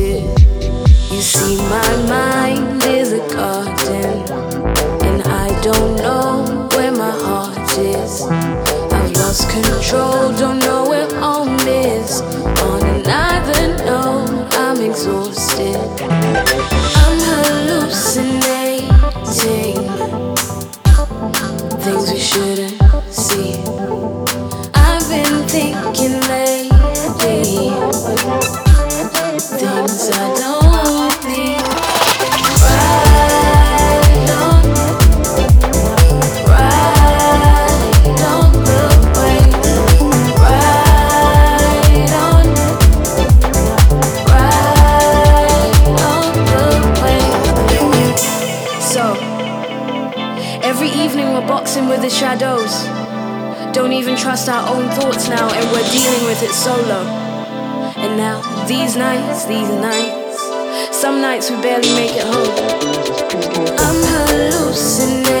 exhausted. You see, my mind is a garden, and I don't know where my heart is. I've lost control, don't know where home is. On another note, I'm exhausted. I'm hallucinating things we shouldn't see. I've been thinking lately things I don't need. Right on the way. Right on the way. So every evening we're boxing with the shadows. Don't even trust our own thoughts now, and we're dealing with it solo. And now, these nights, some nights we barely make it home. I'm hallucinating